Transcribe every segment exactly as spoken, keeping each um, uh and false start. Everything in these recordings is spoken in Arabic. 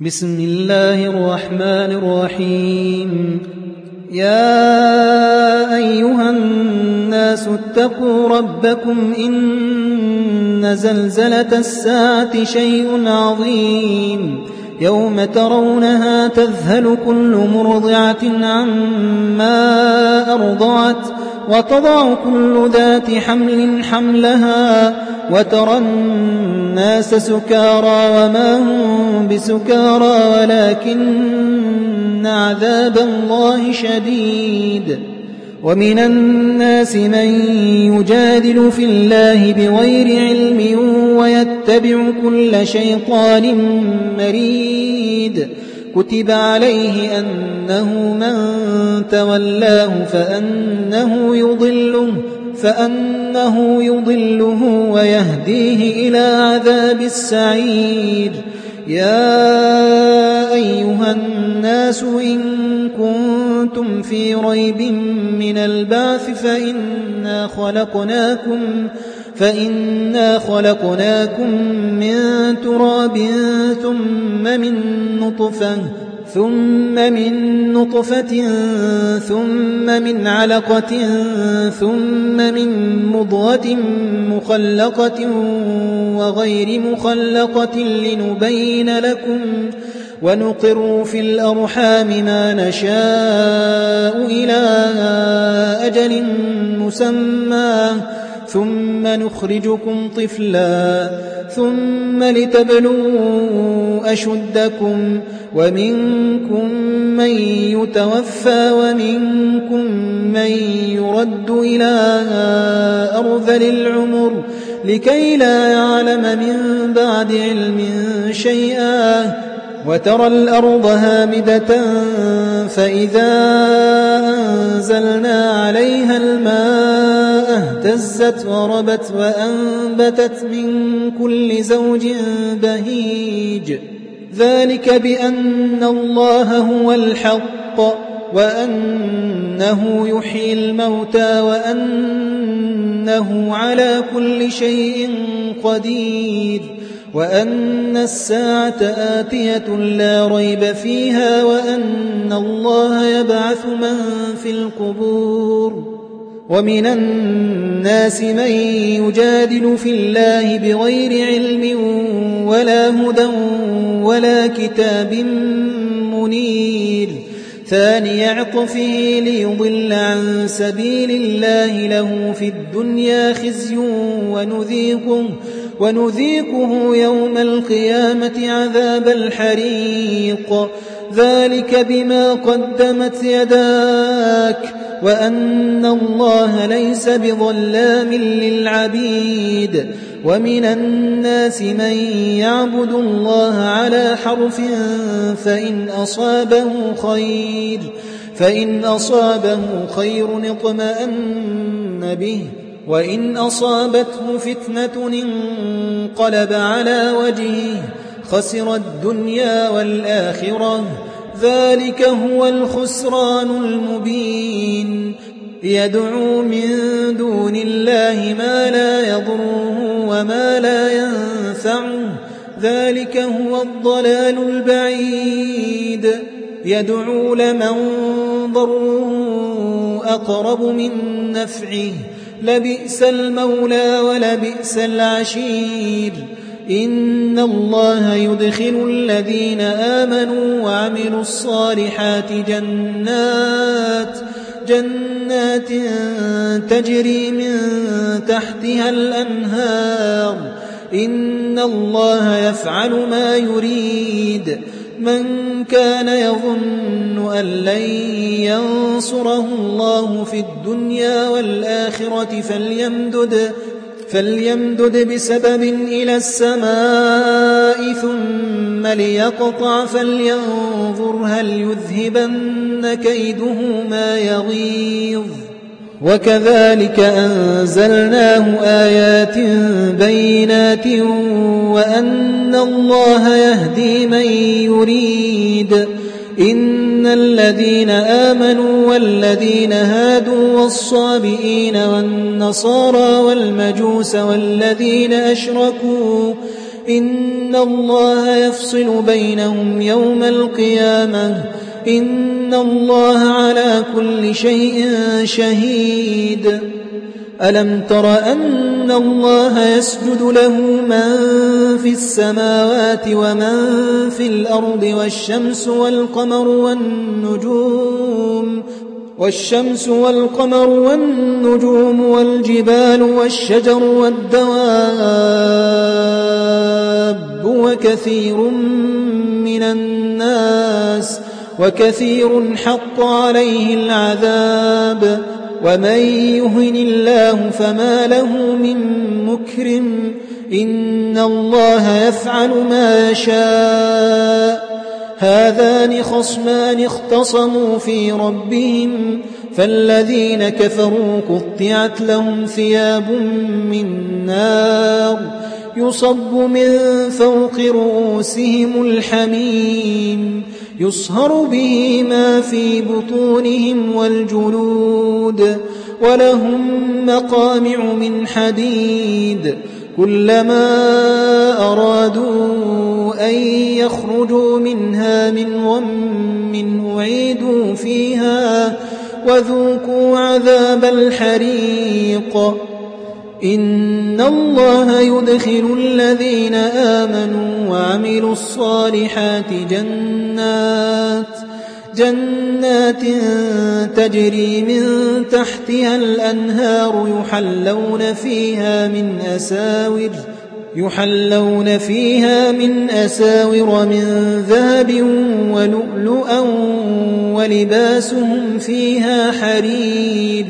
بسم الله الرحمن الرحيم. يا أيها الناس اتقوا ربكم إن زلزلة الساعة شيء عظيم يوم ترونها تذهل كل مرضعة عما أرضعت وتضع كل ذات حمل حملها وترى الناس سكارى وما هم بسكارى ولكن عذاب الله شديد. ومن الناس من يجادل في الله بغير علم ويتبع كل شيطان مريد. كتب عليه أنه من تولاه فأنه يضله فأنه يضله ويهديه إلى عذاب السعير. يا أيها الناس إن كنتم في ريب من البعث فإنا خلقناكم فإنا خلقناكم من تراب ثم من نطفة ثم من نطفة ثم من علقة ثم من مضغة مخلقة وغير مخلقة لنبين لكم ونقر في الأرحام ما نشاء إلى أجل مسمى ثم نخرجكم طفلا ثم لتبلوا أشدكم ومنكم من يتوفى ومنكم من يرد إلى أرذل العمر لكي لا يعلم من بعد علم شيئا. وترى الأرض هامدة فإذا أنزلنا عليها الماء اهتزت وربت وأنبتت من كل زوج بهيج. ذلك بأن الله هو الحق وأنه يحيي الموتى وأنه على كل شيء قدير وأن الساعة آتية لا ريب فيها وأن الله يبعث من في القبور. ومن الناس من يجادل في الله بغير علم ولا هدى ولا كتاب منير. ثاني عطفه ليضل عن سبيل الله له في الدنيا خزي ونذيقه, ونذيقه يوم القيامة عذاب الحريق. ذلك بما قدمت يداك وأن الله ليس بظلام للعبيد. ومن الناس من يعبد الله على حرف فإن أصابه خير فإن أصابه خير اطمأن به وإن أصابته فتنة انقلب على وجهه خسر الدنيا والآخرة. ذلك هو الخسران المبين. يدعو من دون الله ما لا يضره وما لا ينفعه. ذلك هو الضلال البعيد. يدعو لمن ضره أقرب من نفعه لبئس المولى ولبئس العشير. إن الله يدخل الذين آمنوا وعملوا الصالحات جنات جنات تجري من تحتها الأنهار. إن الله يفعل ما يريد. من كان يظن أن لن ينصره الله في الدنيا والآخرة فليمدد فليمدد بسبب إلى السماء ثم ليقطع فلينظر هل يذهبن كيده ما يغيظ. وكذلك أنزلناه آيات بينات وأن الله يهدي من يريد. إن الذين آمنوا والذين هادوا والصابئين والنصارى والمجوس والذين أشركوا إن الله يفصل بينهم يوم القيامة إن الله على كل شيء شهيد ألم تر أن الله يسجد له من في السماوات ومن في الأرض والشمس والقمر والنجوم والشمس والقمر والنجوم والجبال والشجر والدواب وكثير من الناس وكثير حق عليه العذاب ومن يهن الله فما له من مكرم إن الله يفعل ما يشاء هذان خصمان اختصموا في ربهم فالذين كفروا قطعت لهم ثياب من نار يصب من فوق رؤوسهم الحميم يصهر به ما في بطونهم والجلود ولهم مقامع من حديد كلما أرادوا أن يخرجوا منها من غم أعيدوا فيها وذوقوا عذاب الحريق إن الله يدخل الذين آمنوا وعملوا الصالحات جنات جنات تجري من تحتها الأنهار يحلون فيها من أساور يحلون فيها من أساور من ذهب ولؤلؤا ولباسهم فيها حرير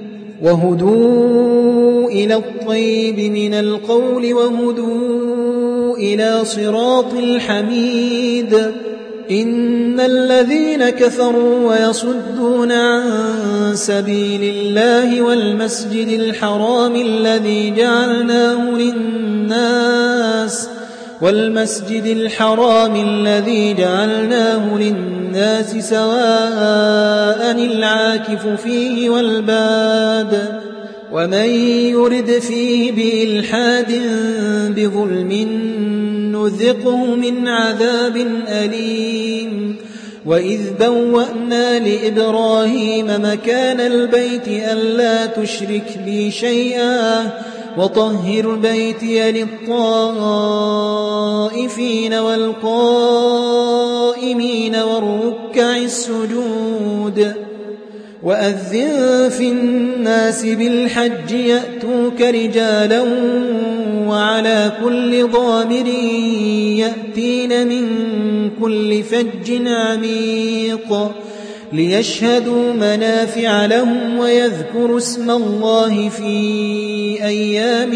وهدوا إلى الطيب من القول وهدوا إلى صراط الحميد إن الذين كفروا ويصدون عن سبيل الله والمسجد الحرام الذي جعلناه للناس والمسجد الحرام الذي جعلناه للناس سواء العاكف فيه والباد ومن يرد فيه بإلحاد بظلم نذقه من عذاب أليم وإذ بوأنا لإبراهيم مكان البيت ألا تشرك بي شيئا وطهر بيتي للطائفين والقائمين والركع السجود وأذن في الناس بالحج يأتوك رجالا وعلى كل ضامر يأتين من كل فج عميق ليشهدوا منافع لهم ويذكروا اسم الله في أيام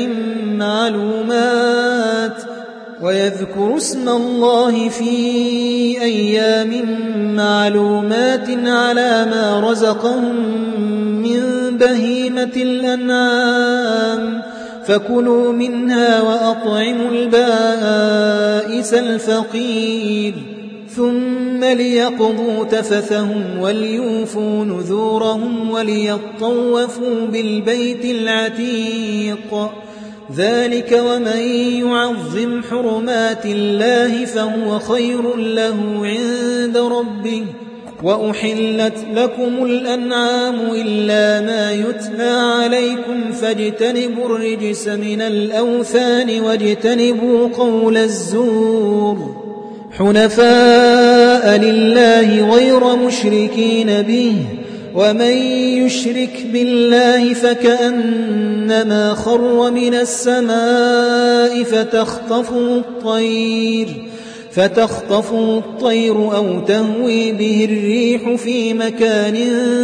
معلومات ويذكروا اسم الله في أيام معلومات على ما رزقهم من بهيمة الأنعام فكلوا منها وأطعموا البائس الفقير ثم ليقضوا تفثهم وليوفوا نذورهم وليطوفوا بالبيت العتيق ذلك ومن يعظم حرمات الله فهو خير له عند ربه وأحلت لكم الأنعام إلا ما يتلى عليكم فاجتنبوا الرجس من الأوثان واجتنبوا قول الزور حنفاء لله غير مشركين به ومن يشرك بالله فكأنما خر من السماء فتخطفه الطير فتخطفه الطير أو تهوي به الريح في مكان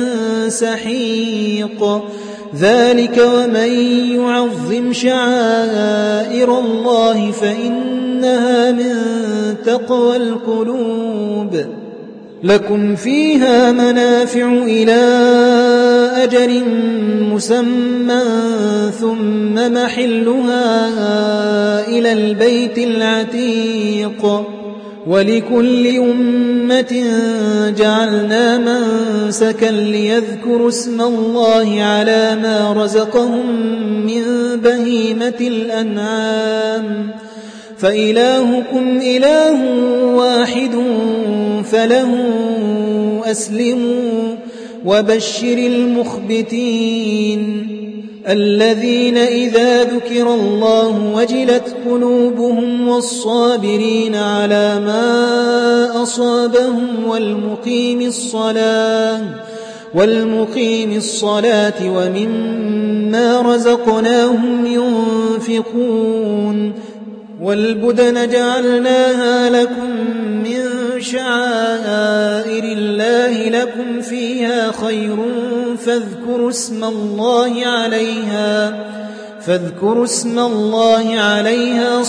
سحيق ذلك ومن يعظم شعائر الله فإنها من تقوى القلوب لكم فيها منافع إلى أجل مسمى ثم محلها إلى البيت العتيق ولكل أمة جعلنا منسكا ليذكروا اسم الله على ما رزقهم من بهيمة الأنعام فإلهكم إله واحد فله أسلموا وبشر المخبتين الذين إذا ذكر الله وجلت قلوبهم والصابرين على ما أصابهم والمقيم الصلاة والمقيم الصلاة ومما رزقناهم ينفقون والبدن جعلناها لكم من شعائر الله لكم فيها خير فاذكروا اسم الله عليها فاذكروا اسم الله عليها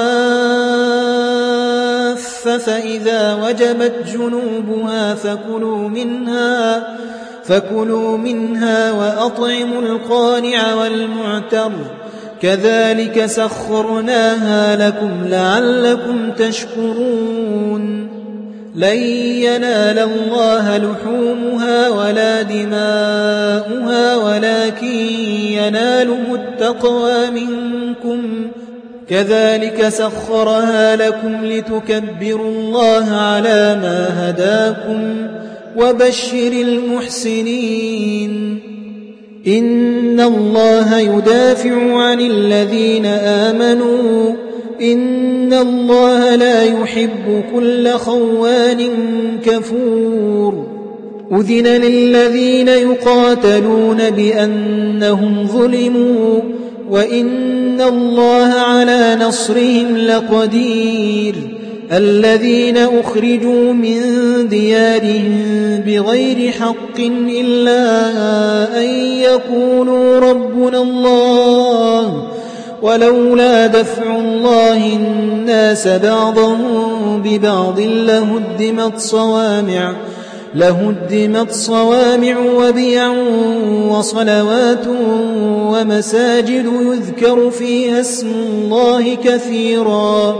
صواف فإذا وجبت جنوبها فكلوا منها فكلوا منها وأطعموا القانع والمعتر كذلك سخرناها لكم لعلكم تشكرون لن ينال الله لحومها ولا دماؤها ولكن يناله التقوى منكم كذلك سخرها لكم لتكبروا الله على ما هداكم وبشر المحسنين إن الله يدافع عن الذين آمنوا إن الله لا يحب كل خوان كفور أذن للذين يقاتلون بأنهم ظلموا وإن الله على نصرهم لقدير الذين أخرجوا من ديارهم بغير حق إلا أن يقولوا ربنا الله ولولا دفع الله الناس بعضهم ببعض لهدمت صوامع لهدمت صوامع وبيع وصلوات ومساجد يذكر فيها اسم الله كثيرا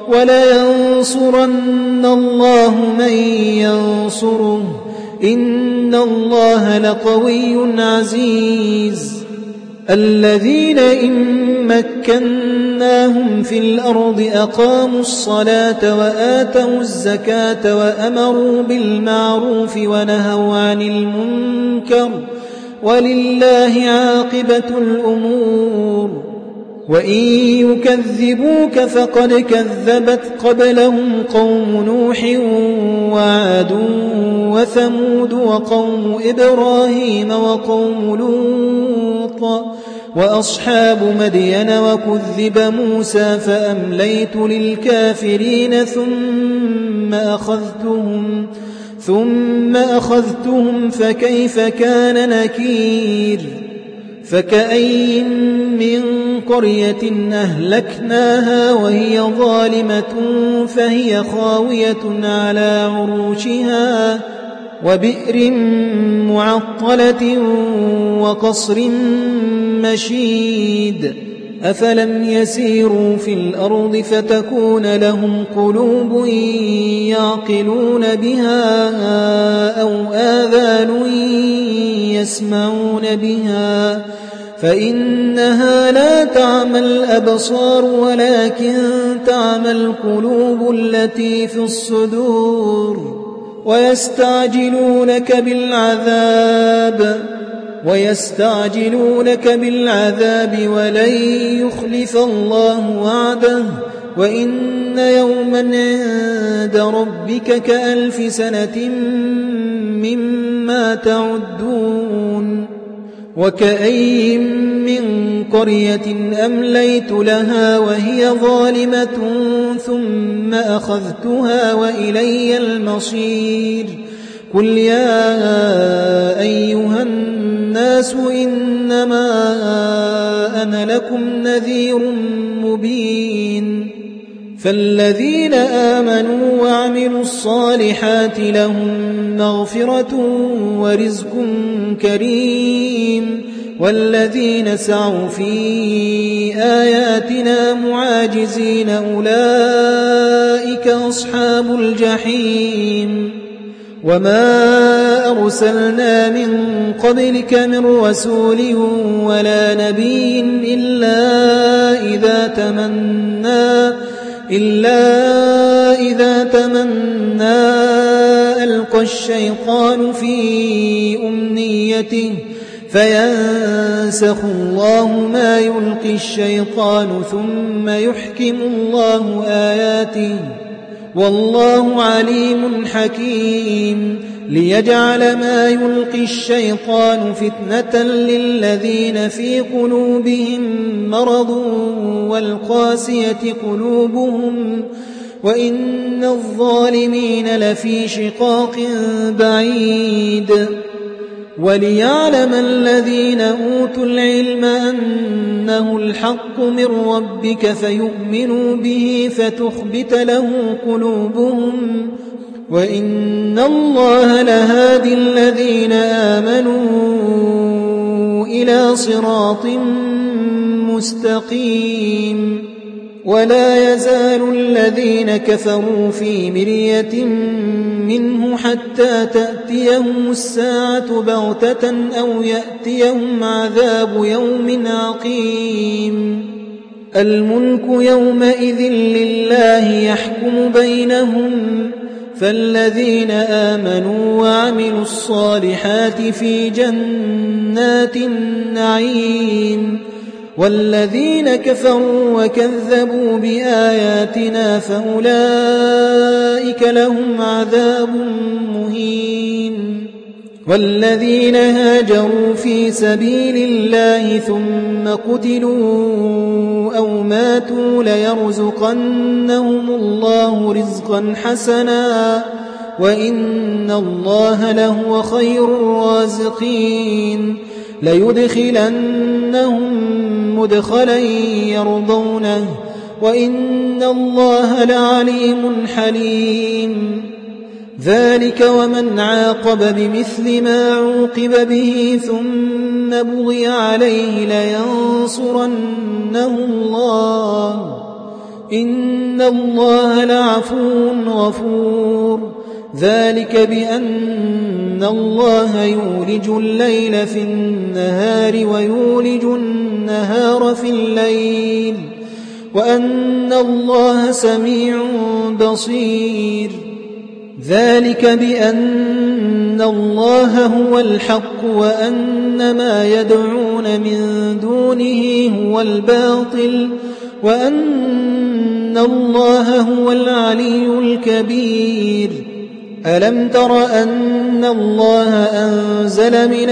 ولينصرن الله من ينصره إن الله لقوي عزيز الذين إن مكناهم في الأرض أقاموا الصلاة وآتوا الزكاة وأمروا بالمعروف ونهوا عن المنكر ولله عاقبة الأمور وإن يكذبوك فقد كذبت قبلهم قوم نوح وعاد وثمود وقوم إبراهيم وقوم لوط وأصحاب مدين وكذب موسى فأمليت للكافرين ثم أخذتهم ثم أخذتهم فكيف كان نكير فكأي من قرية أهلكناها وهي ظالمة فهي خاوية على عروشها وبئر معطلة وقصر مشيد أفلم يسيروا في الأرض فتكون لهم قلوب يعقلون بها أو آذان يسمعون بها فإنها لا تعمى الأبصار ولكن تعمى القلوب التي في الصدور ويستعجلونك بالعذاب ويستعجلونك بالعذاب ولن يخلف الله وعده وإن يوما عند ربك كألف سنة مما تعدون وكأي من قرية أمليت لها وهي ظالمة ثم أخذتها وإلي المصير قل يا أيها الناس إنما أنا لكم نذير مبين فالذين آمنوا وعملوا الصالحات لهم مغفرة ورزق كريم والذين سعوا في آياتنا معاجزين أولئك أصحاب الجحيم وما أرسلنا من قبلك من رسول ولا نبي إلا إذا تمنى إلا إذا تمنى ألقى الشيطان في أمنيته فينسخ الله ما يلقي الشيطان ثم يحكم الله آياته والله عليم حكيم ليجعل ما يلقي الشيطان فتنة للذين في قلوبهم مرض والقاسية قلوبهم وإن الظالمين لفي شقاق بعيد وليعلم الذين أوتوا العلم أنه الحق من ربك فيؤمنوا به فتخبت له قلوبهم وإن الله لهادي الذين آمنوا إلى صراط مستقيم ولا يزال الذين كفروا في مرية منه حتى تأتيهم الساعة بغتة أو يأتيهم عذاب يوم عقيم الملك يومئذ لله يحكم بينهم فالذين آمنوا وعملوا الصالحات في جنات النعيم والذين كفروا وكذبوا بآياتنا فأولئك لهم عذاب مهين والذين هاجروا في سبيل الله ثم قتلوا أو ماتوا ليرزقنهم الله رزقا حسنا وإن الله لهو خير الرازقين ليدخلنهم مدخلا يرضونه وإن الله لعليم حليم ذلك ومن عاقب بمثل ما عوقب به ثم بغي عليه لينصرنه الله إن الله لعفو غفور ذلك بأن الله يولج الليل في النهار ويولج النهار في الليل وأن الله سميع بصير ذلك بأن الله هو الحق وأن ما يدعون من دونه هو الباطل وأن الله هو العلي الكبير ألم تر أن الله أنزل من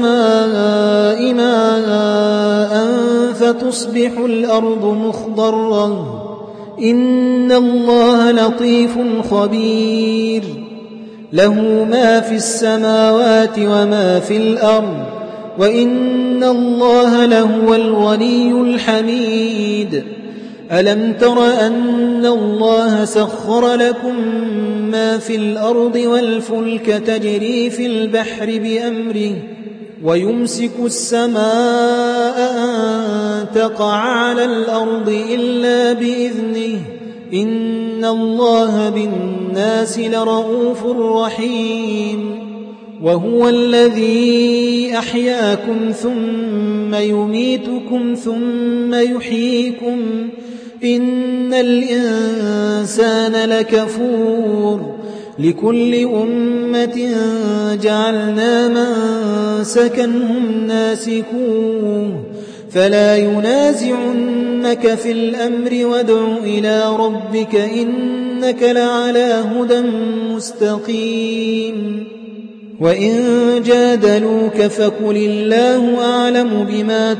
السماء ماء فتصبح الأرض مخضرة إن الله لطيف خبير له ما في السماوات وما في الأرض وإن الله لهو الغني الحميد ألم تر أن الله سخر لكم ما في الأرض والفلك تجري في البحر بأمره ويمسك السماء أن تقع على الأرض إلا بإذنه إن الله بالناس لرؤوف رحيم وهو الذي أحياكم ثم يميتكم ثم يحييكم إن الإنسان لكفور لكل أمة جعلنا منسكا هم ناسكوه فلا ينازعنك في الأمر وادع إلى ربك إنك لعلى هدى مستقيم وإن جادلوك فقل الله أعلم بما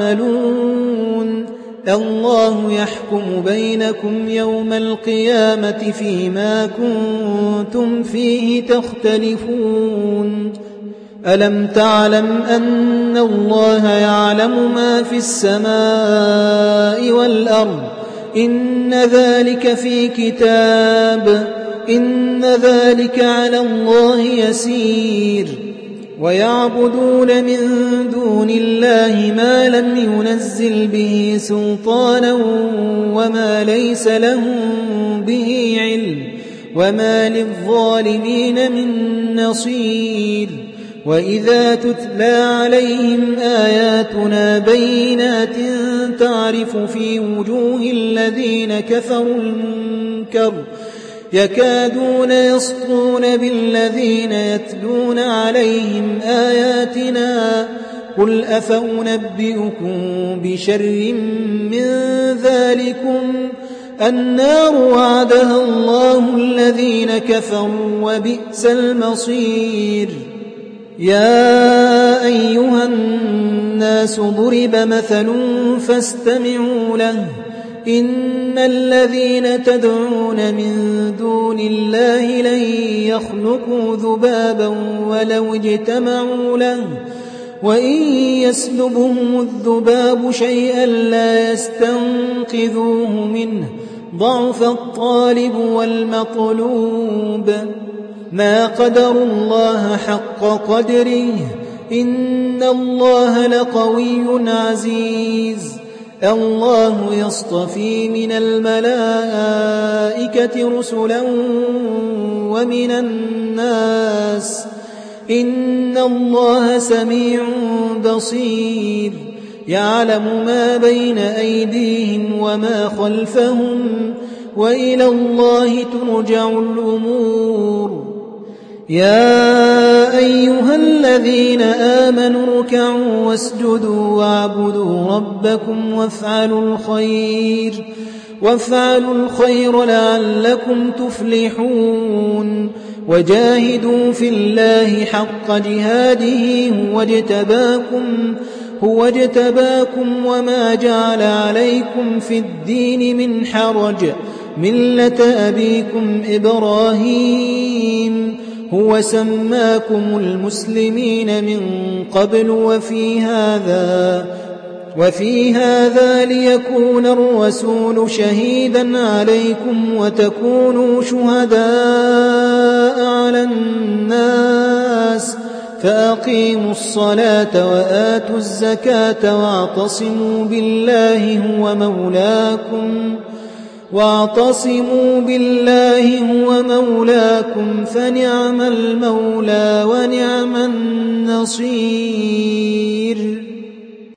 تعملون الله يحكم بينكم يوم القيامة فيما كنتم فيه تختلفون ألم تعلم أن الله يعلم ما في السماء والأرض إن ذلك في كتاب إن ذلك على الله يسير ويعبدون من دون الله ما لم ينزل به سلطانا وما ليس لهم به علم وما للظالمين من نصير وإذا تتلى عليهم آياتنا بينات تعرف في وجوه الذين كفروا المنكر يكادون يسطون بالذين يتلون عليهم آياتنا قل أفأنبئكم بشر من ذلكم النار وعدها الله الذين كفروا وبئس المصير. يا أيها الناس ضرب مثل فاستمعوا له إن الذين تدعون من دون الله لن يخلقوا ذبابا ولو اجتمعوا له وإن يسلبهم الذباب شيئا لا يستنقذوه منه ضعف الطالب والمطلوب ما قدروا الله حق قدره إن الله لقوي عزيز. الله يصطفي من الملائكة رسلا ومن الناس إن الله سميع بصير يعلم ما بين أيديهم وما خلفهم وإلى الله ترجع الأمور. يا أيها الذين آمنوا اركعوا واسجدوا واعبدوا ربكم وافعلوا الخير وافعلوا الخير لعلكم تفلحون وجاهدوا في الله حق جهاده هو اجتباكم هو اجتباكم وما جعل عليكم في الدين من حرج ملة أبيكم إبراهيم هو سماكم المسلمين من قبل وفي هذا وفي هذا ليكون الرسول شهيدا عليكم وتكونوا شهداء على الناس فأقيموا الصلاة وآتوا الزكاة واعتصموا بالله هو مولاكم واعتصموا بالله هو مولاكم فنعم المولى ونعم النصير.